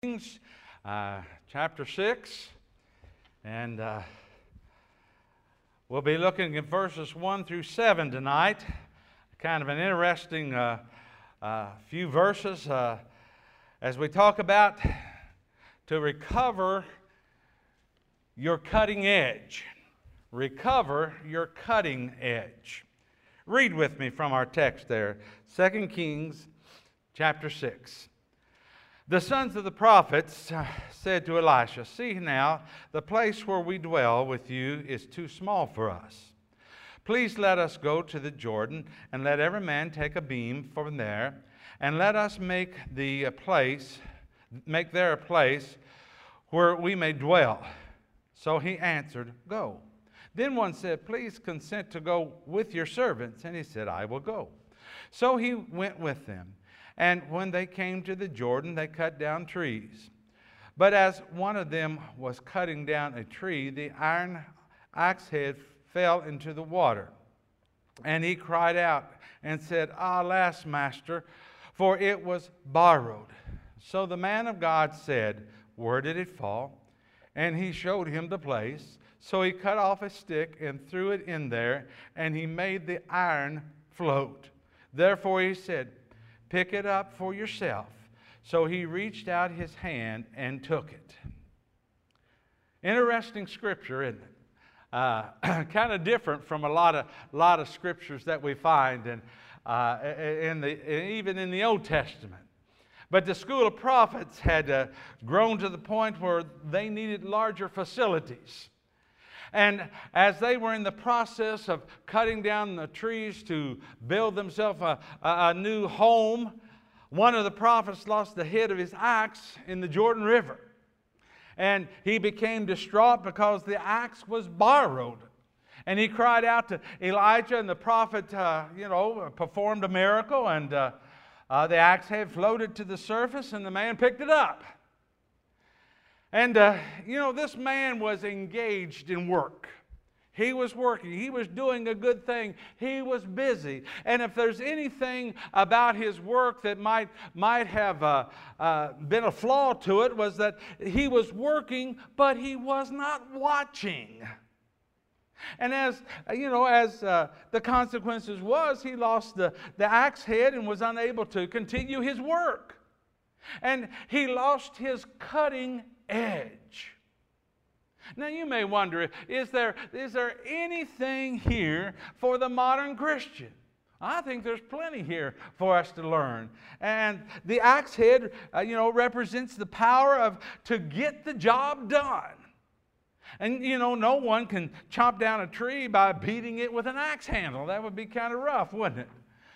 Kings, chapter 6, and we'll be looking at verses 1 through 7 tonight. Kind of an interesting few verses as we talk about to recover your cutting edge. Recover your cutting edge. Read with me from our text there, 2 Kings chapter 6. The sons of the prophets said to Elisha, "See now, the place where we dwell with you is too small for us. Please let us go to the Jordan, and let every man take a beam from there, and let us make there a place where we may dwell." So he answered, "Go." Then one said, "Please consent to go with your servants." And he said, "I will go." So he went with them. And when they came to the Jordan, they cut down trees. But as one of them was cutting down a tree, the iron axe head fell into the water. And he cried out and said, "Alas, master, for it was borrowed." So the man of God said, "Where did it fall?" And he showed him the place. So he cut off a stick and threw it in there, and he made the iron float. Therefore he said, "Pick it up for yourself." So he reached out his hand and took it. Interesting scripture, isn't it? Kind of different from a lot of scriptures that we find even in the Old Testament. But the school of prophets had grown to the point where they needed larger facilities. And as they were in the process of cutting down the trees to build themselves a new home, one of the prophets lost the head of his axe in the Jordan River. And he became distraught because the axe was borrowed. And he cried out to Elijah, and the prophet, performed a miracle, and the axe head floated to the surface, and the man picked it up. And, this man was engaged in work. He was working. He was doing a good thing. He was busy. And if there's anything about his work that might have been a flaw to it, was that he was working, but he was not watching. And as the consequences was, he lost the axe head and was unable to continue his work. And he lost his cutting edge. Now you may wonder, is there anything here for the modern Christian? I think there's plenty here for us to learn. And the axe head, represents the power to get the job done. And, no one can chop down a tree by beating it with an axe handle. That would be kind of rough, wouldn't it?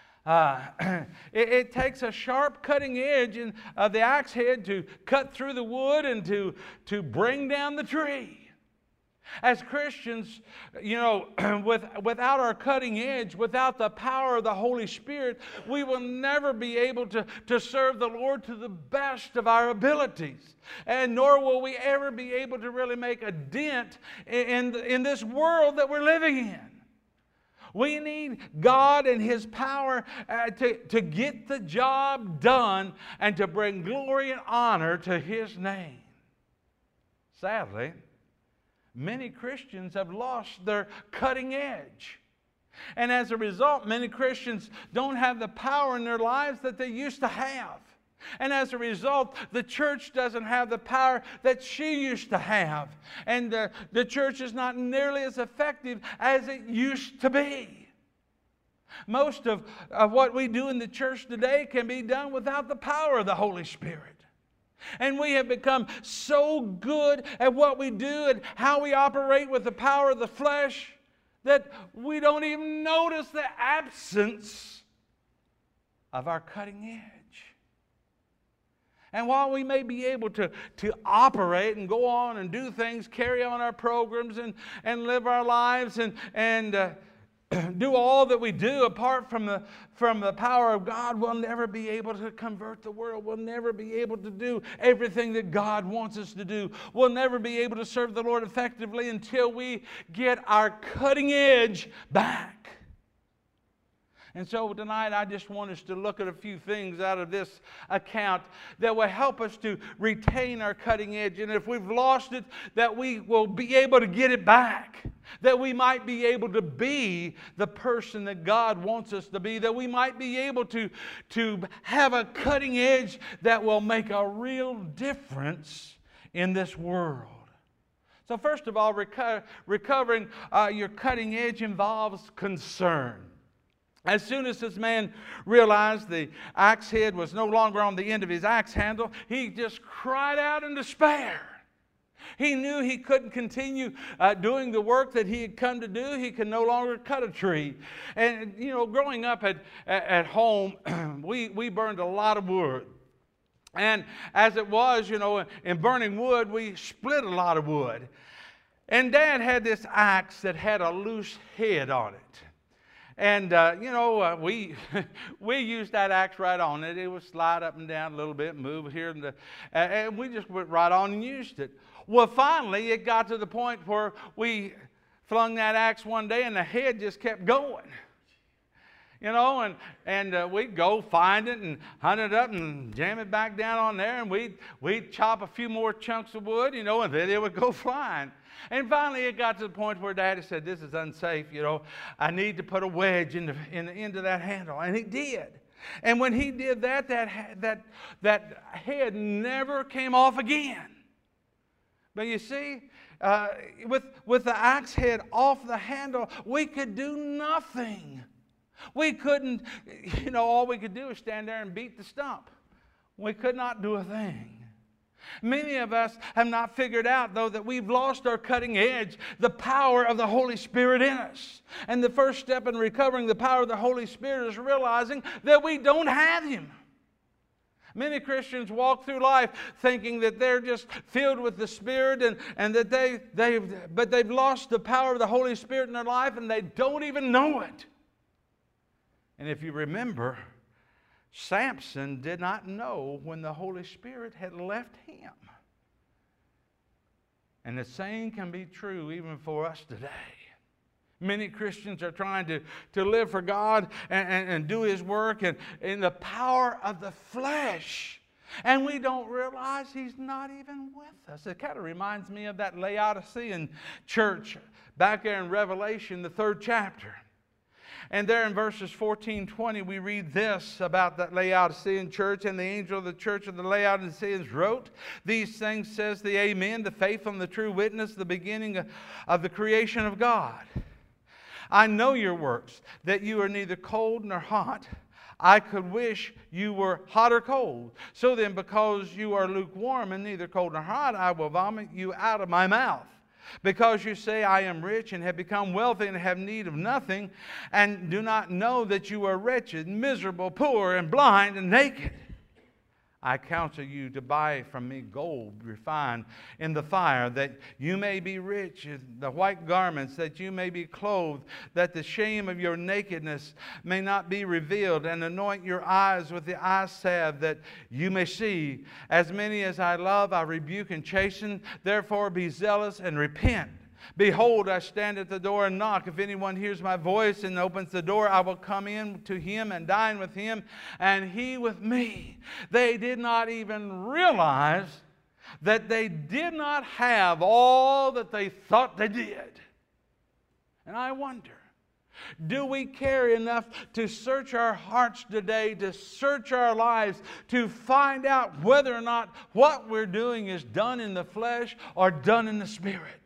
It takes a sharp cutting edge of the axe head to cut through the wood and to bring down the tree. As Christians, without our cutting edge, without the power of the Holy Spirit, we will never be able to serve the Lord to the best of our abilities. And nor will we ever be able to really make a dent in this world that we're living in. We need God and His power to get the job done and to bring glory and honor to His name. Sadly, many Christians have lost their cutting edge. And as a result, many Christians don't have the power in their lives that they used to have. And as a result, the church doesn't have the power that she used to have. And the church is not nearly as effective as it used to be. Most of what we do in the church today can be done without the power of the Holy Spirit. And we have become so good at what we do and how we operate with the power of the flesh that we don't even notice the absence of our cutting edge. And while we may be able to operate and go on and do things, carry on our programs and live our lives and do all that we do apart from the power of God, we'll never be able to convert the world. We'll never be able to do everything that God wants us to do. We'll never be able to serve the Lord effectively until we get our cutting edge back. And so tonight I just want us to look at a few things out of this account that will help us to retain our cutting edge. And if we've lost it, that we will be able to get it back. That we might be able to be the person that God wants us to be. That we might be able to have a cutting edge that will make a real difference in this world. So first of all, recovering your cutting edge involves concern. As soon as this man realized the axe head was no longer on the end of his axe handle, he just cried out in despair. He knew he couldn't continue doing the work that he had come to do. He could no longer cut a tree. And, you know, growing up at home, we burned a lot of wood. And as it was, you know, in burning wood, we split a lot of wood. And Dad had this axe that had a loose head on it. And, you know, we used that axe right on it. It would slide up and down a little bit, move here, and we just went right on and used it. Well, finally, it got to the point where we flung that axe one day and the head just kept going. You know, and we'd go find it and hunt it up and jam it back down on there, and we'd chop a few more chunks of wood, you know, and then it would go flying. And finally it got to the point where Daddy said, this is unsafe, you know. I need to put a wedge into that handle. And he did. And when he did that, that head never came off again. But you see, with the axe head off the handle, we could do nothing. We couldn't, you know, all we could do is stand there and beat the stump. We could not do a thing. Many of us have not figured out, though, that we've lost our cutting edge, the power of the Holy Spirit in us. And the first step in recovering the power of the Holy Spirit is realizing that we don't have Him. Many Christians walk through life thinking that they're just filled with the Spirit and that they've lost the power of the Holy Spirit in their life and they don't even know it. And if you remember, Samson did not know when the Holy Spirit had left him. And the same can be true even for us today. Many Christians are trying to live for God and do His work and in the power of the flesh. And we don't realize He's not even with us. It kind of reminds me of that Laodicean church back there in Revelation, the 3rd chapter. And there in verses 14-20, we read this about that Laodicean church. And the angel of the church of the Laodiceans wrote, these things says the Amen, the faithful and the true witness, the beginning of the creation of God. I know your works, that you are neither cold nor hot. I could wish you were hot or cold. So then, because you are lukewarm and neither cold nor hot, I will vomit you out of my mouth. Because you say, I am rich and have become wealthy and have need of nothing, and do not know that you are wretched, miserable, poor, and blind, and naked. I counsel you to buy from me gold refined in the fire, that you may be rich, the white garments, that you may be clothed, that the shame of your nakedness may not be revealed, and anoint your eyes with the eye salve, that you may see. As many as I love, I rebuke and chasten. Therefore be zealous and repent. Behold, I stand at the door and knock. If anyone hears my voice and opens the door, I will come in to him and dine with him, and he with me. They did not even realize that they did not have all that they thought they did. And I wonder, do we care enough to search our hearts today, to search our lives, to find out whether or not what we're doing is done in the flesh or done in the Spirit?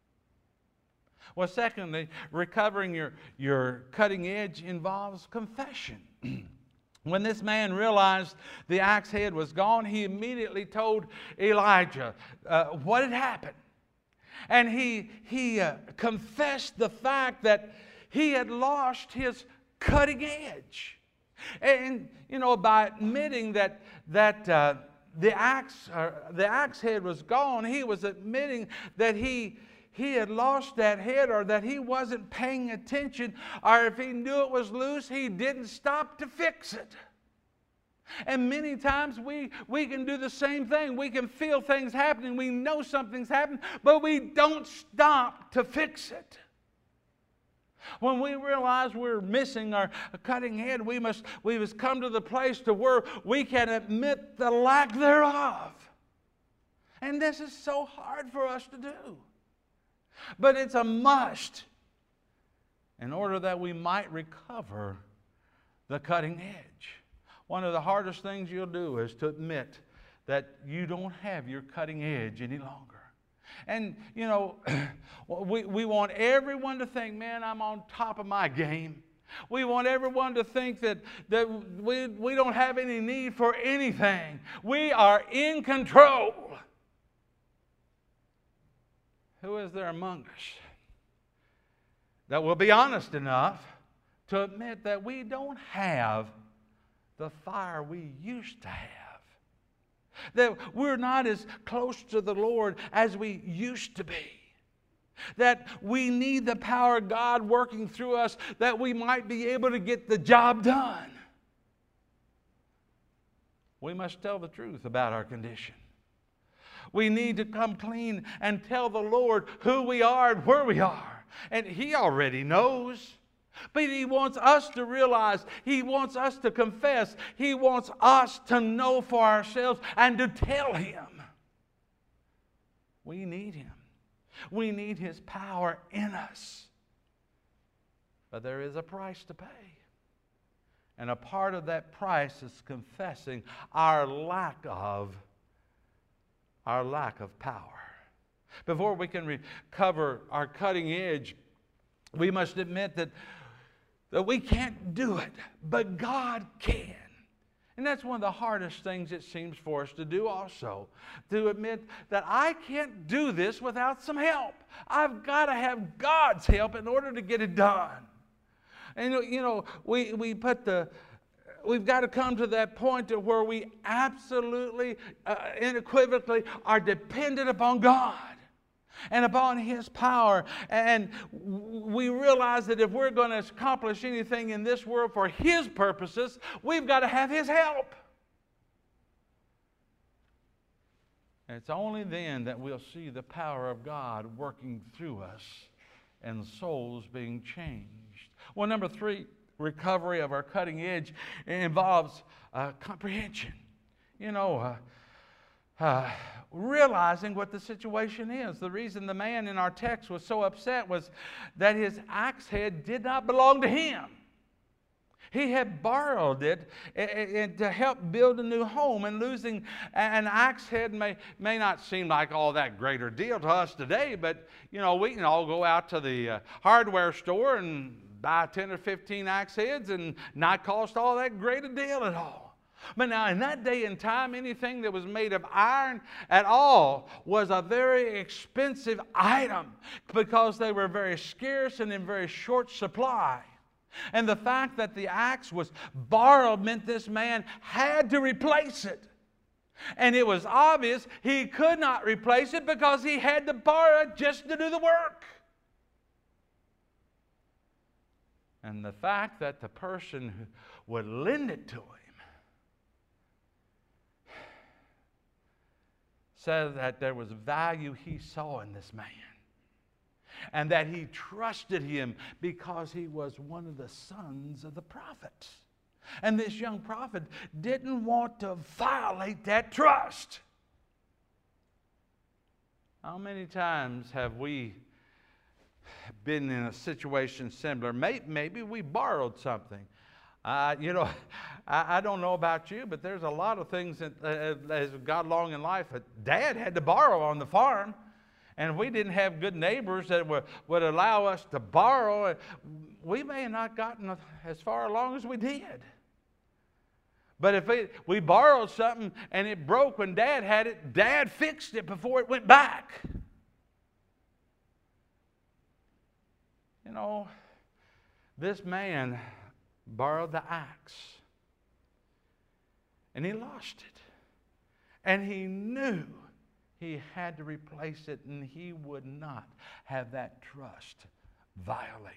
Well, secondly, recovering your cutting edge involves confession. When this man realized the axe head was gone, he immediately told Elijah what had happened. And he confessed the fact that he had lost his cutting edge. And, you know, by admitting that the axe head was gone, he was admitting that he had lost that head, or that he wasn't paying attention, or if he knew it was loose, he didn't stop to fix it. And many times we can do the same thing. We can feel things happening. We know something's happened, but we don't stop to fix it. When we realize we're missing our cutting edge, we must come to the place to where we can admit the lack thereof. And this is so hard for us to do. But it's a must in order that we might recover the cutting edge. One of the hardest things you'll do is to admit that you don't have your cutting edge any longer. And, you know, we want everyone to think, man, I'm on top of my game. We want everyone to think that we don't have any need for anything. We are in control. Who is there among us that will be honest enough to admit that we don't have the fire we used to have? That we're not as close to the Lord as we used to be. That we need the power of God working through us that we might be able to get the job done. We must tell the truth about our condition. We need to come clean and tell the Lord who we are and where we are. And He already knows. But He wants us to realize, He wants us to confess, He wants us to know for ourselves and to tell Him. We need Him. We need His power in us. But there is a price to pay. And a part of that price is confessing our lack of power. Before we can recover our cutting edge, we must admit that we can't do it, but God can. And that's one of the hardest things it seems for us to do also, to admit that I can't do this without some help. I've got to have God's help in order to get it done. And you know, we've got to come to that point to where we absolutely, unequivocally are dependent upon God and upon His power. And we realize that if we're going to accomplish anything in this world for His purposes, we've got to have His help. And it's only then that we'll see the power of God working through us and souls being changed. Well, number 3, recovery of our cutting edge involves comprehension. You know, realizing what the situation is. The reason the man in our text was so upset was that his axe head did not belong to him. He had borrowed it to help build a new home, and losing an axe head may not seem like all that greater deal to us today, but you know, we can all go out to the hardware store and buy 10 or 15 axe heads and not cost all that great a deal at all. But now in that day and time, anything that was made of iron at all was a very expensive item because they were very scarce and in very short supply. And the fact that the axe was borrowed meant this man had to replace it. And it was obvious he could not replace it because he had to borrow it just to do the work. And the fact that the person who would lend it to him said that there was value he saw in this man, and that he trusted him because he was one of the sons of the prophet. And this young prophet didn't want to violate that trust. How many times have we been in a situation similar? Maybe we borrowed something. You know, I don't know about you, but there's a lot of things that as we got along in life that Dad had to borrow on the farm. And if we didn't have good neighbors that would allow us to borrow, we may have not gotten as far along as we did. But if we borrowed something and it broke when Dad had it, Dad fixed it before it went back. You know, this man borrowed the axe, and he lost it. And he knew he had to replace it, and he would not have that trust violated.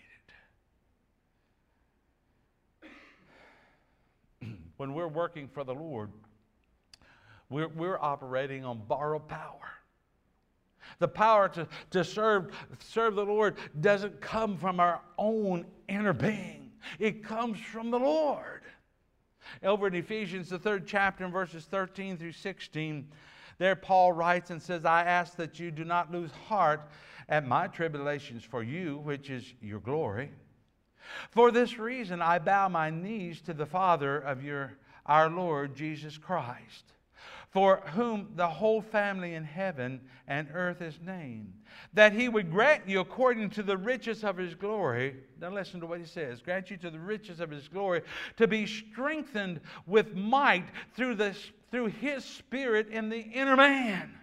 When we're working for the Lord, we're operating on borrowed power. The power to serve the Lord doesn't come from our own inner being. It comes from the Lord. Over in Ephesians, the 3rd chapter, in verses 13 through 16, there Paul writes and says, I ask that you do not lose heart at my tribulations for you, which is your glory. For this reason I bow my knees to the Father of our Lord Jesus Christ, for whom the whole family in heaven and earth is named, that he would grant you according to the riches of his glory. Now listen to what he says. Grant you to the riches of his glory, to be strengthened with might through his Spirit in the inner man.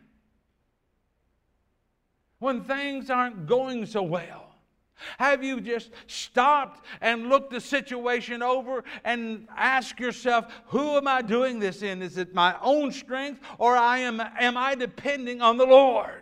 When things aren't going so well, have you just stopped and looked the situation over and asked yourself, who am I doing this in? Is it my own strength, or am I depending on the Lord?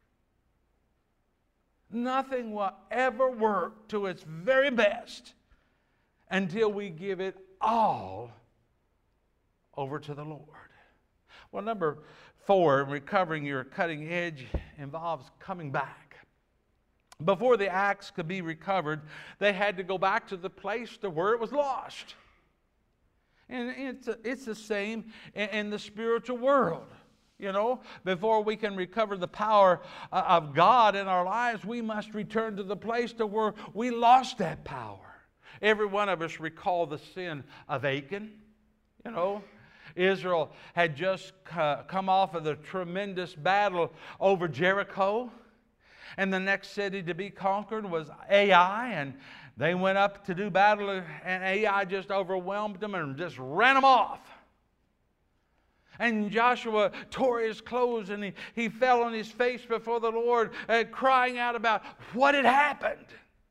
Nothing will ever work to its very best until we give it all over to the Lord. Well, number 4, recovering your cutting edge involves coming back. Before the axe could be recovered, they had to go back to the place to where it was lost. And it's the same in the spiritual world. You know, before we can recover the power of God in our lives, we must return to the place to where we lost that power. Every one of us recall the sin of Achan. You know, Israel had just come off of the tremendous battle over Jericho. And the next city to be conquered was Ai, and they went up to do battle, and Ai just overwhelmed them and just ran them off. And Joshua tore his clothes, and he fell on his face before the Lord, crying out about what had happened.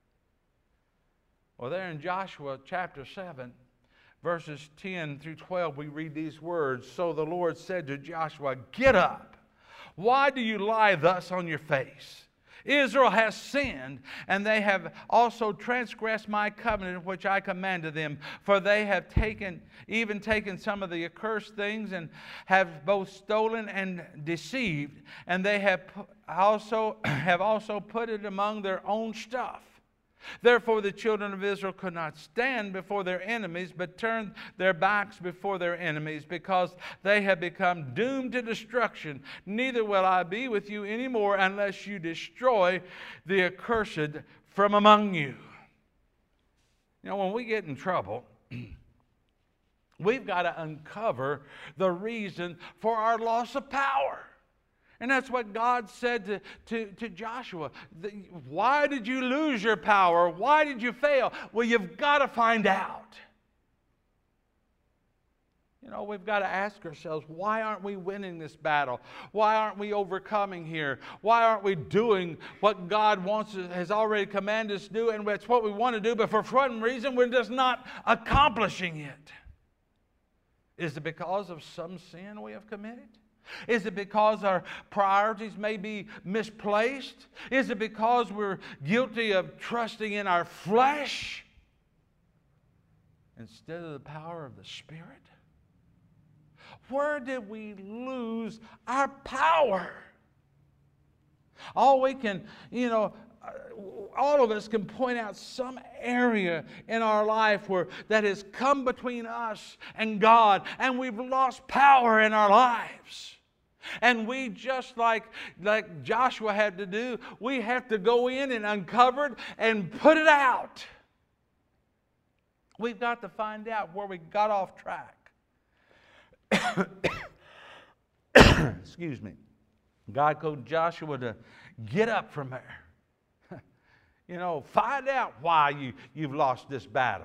Well, there in Joshua chapter 7, verses 10 through 12, we read these words. So the Lord said to Joshua, get up. Why do you lie thus on your face? Israel has sinned, and they have also transgressed my covenant which I commanded them. For they have even taken some of the accursed things, and have both stolen and deceived. And they have also put it among their own stuff. Therefore the children of Israel could not stand before their enemies, but turned their backs before their enemies, because they have become doomed to destruction. Neither will I be with you anymore unless you destroy the accursed from among you. You know, when we get in trouble, we've got to uncover the reason for our loss of power. And that's what God said to Joshua. Why did you lose your power? Why did you fail? Well, you've got to find out. You know, we've got to ask ourselves, why aren't we winning this battle? Why aren't we overcoming here? Why aren't we doing what God has already commanded us to do, and it's what we want to do, but for some reason we're just not accomplishing it? Is it because of some sin we have committed? Is it because our priorities may be misplaced? Is it because we're guilty of trusting in our flesh instead of the power of the Spirit? Where did we lose our power? All we can, all of us can point out some area in our life that has come between us and God, and we've lost power in our lives. And we, just like Joshua had to do, we have to go in and uncover it and put it out. We've got to find out where we got off track. Excuse me. God told Joshua to get up from there. Find out why you've lost this battle.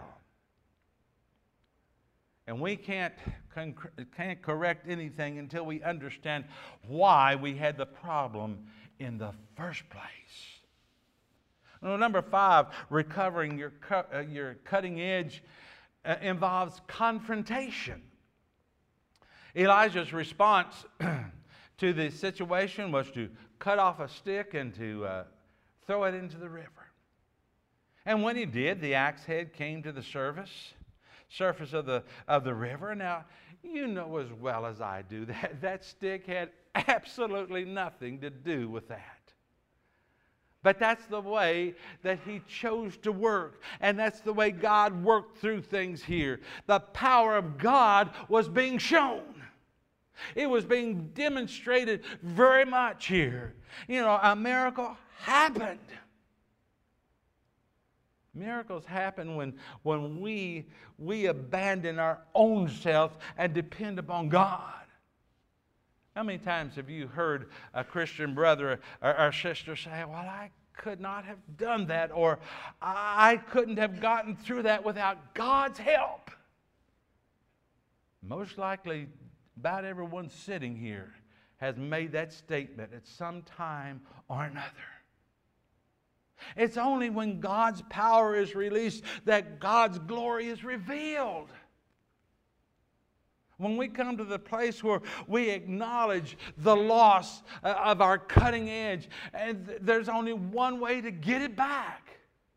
And we can't correct anything until we understand why we had the problem in the first place. Number 5, recovering your cutting edge involves confrontation. Elijah's response to the situation was to cut off a stick and to throw it into the river. And when he did, the axe head came to the surface of the river. Now, You know as well as I do that that stick had absolutely nothing to do with that. But that's the way that He chose to work. And that's the way God worked through things here. The power of God was being shown. It was being demonstrated very much here. You know, a miracle happened. Miracles happen when we abandon our own self and depend upon God. How many times have you heard a Christian brother or sister say, well, I could not have done that, or I couldn't have gotten through that without God's help? Most likely, about everyone sitting here has made that statement at some time or another. It's only when God's power is released that God's glory is revealed. When we come to the place where we acknowledge the loss of our cutting edge, and there's only one way to get it back.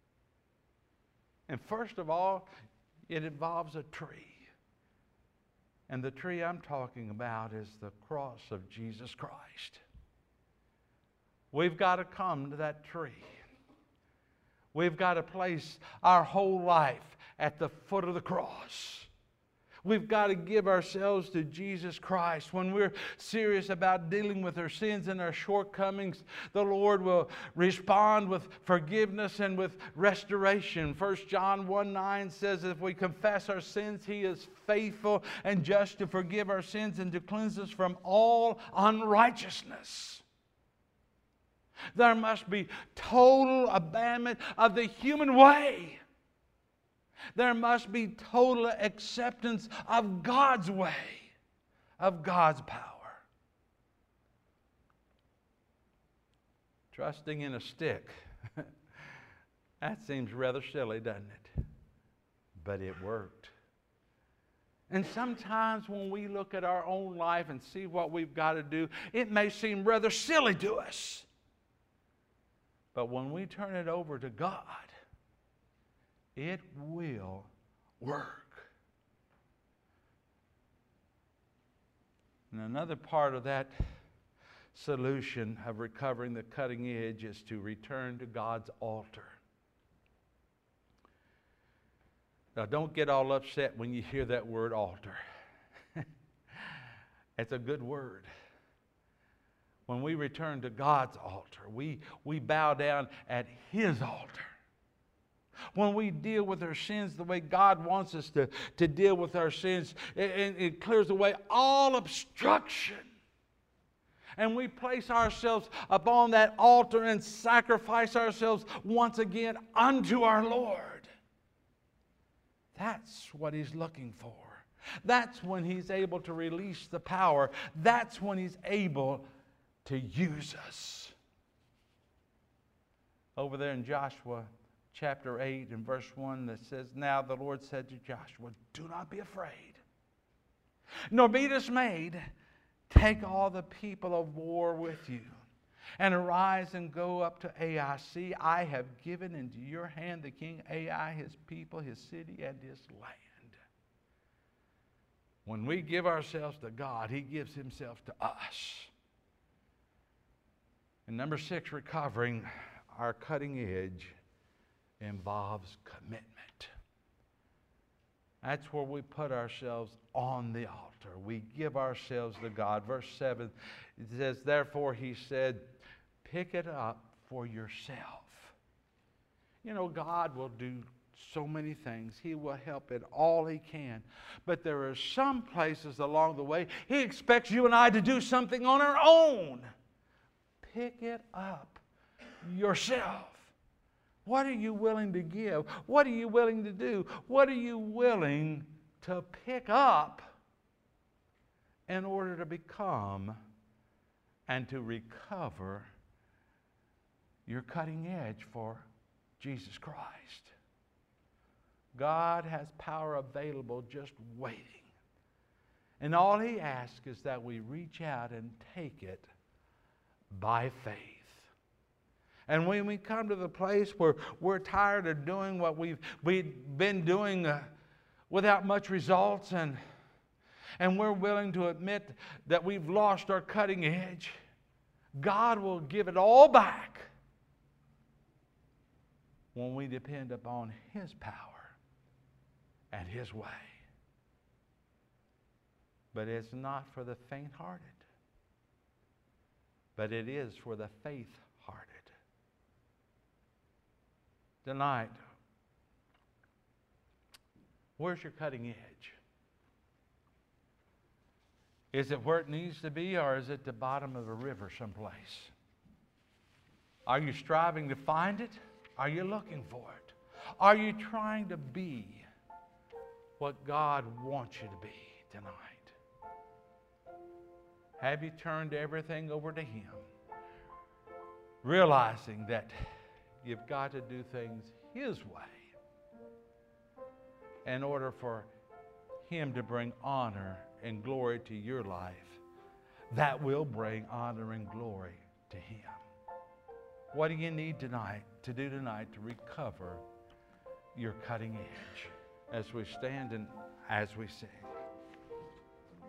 And first of all, it involves a tree. And the tree I'm talking about is the cross of Jesus Christ. We've got to come to that tree. We've got to place our whole life at the foot of the cross. We've got to give ourselves to Jesus Christ. When we're serious about dealing with our sins and our shortcomings, the Lord will respond with forgiveness and with restoration. 1 John 1:9 says, if we confess our sins, He is faithful and just to forgive our sins and to cleanse us from all unrighteousness. There must be total abandonment of the human way. There must be total acceptance of God's way, of God's power. Trusting in a stick. That seems rather silly, doesn't it? But it worked. And sometimes when we look at our own life and see what we've got to do, it may seem rather silly to us. But when we turn it over to God, it will work. And another part of that solution of recovering the cutting edge is to return to God's altar. Now, don't get all upset when you hear that word altar. It's a good word. When we return to God's altar, we bow down at His altar. When we deal with our sins the way God wants us to deal with our sins, it clears away all obstruction. And we place ourselves upon that altar and sacrifice ourselves once again unto our Lord. That's what He's looking for. That's when He's able to release the power. That's when He's able to use us. Over there in Joshua chapter 8 and verse 1 that says, now the Lord said to Joshua, do not be afraid, nor be dismayed. Take all the people of war with you, and arise and go up to Ai. See, I have given into your hand the king Ai, his people, his city, and his land. When we give ourselves to God, He gives Himself to us. And number 6, recovering our cutting edge involves commitment. That's where we put ourselves on the altar. We give ourselves to God. Verse 7, it says, therefore He said, pick it up for yourself. You know, God will do so many things. He will help in all He can. But there are some places along the way He expects you and I to do something on our own. Pick it up yourself. What are you willing to give? What are you willing to do? What are you willing to pick up in order to become and to recover your cutting edge for Jesus Christ? God has power available just waiting. And all He asks is that we reach out and take it by faith. And when we come to the place where we're tired of doing what we've been doing without much results, and we're willing to admit that we've lost our cutting edge, God will give it all back when we depend upon His power and His way. But it's not for the faint-hearted, but it is for the faith-hearted. Tonight, where's your cutting edge? Is it where it needs to be, or is it the bottom of a river someplace? Are you striving to find it? Are you looking for it? Are you trying to be what God wants you to be tonight? Have you turned everything over to Him, realizing that you've got to do things His way in order for Him to bring honor and glory to your life? That will bring honor and glory to Him. What do you need tonight to do tonight to recover your cutting edge? As we stand and as we sing.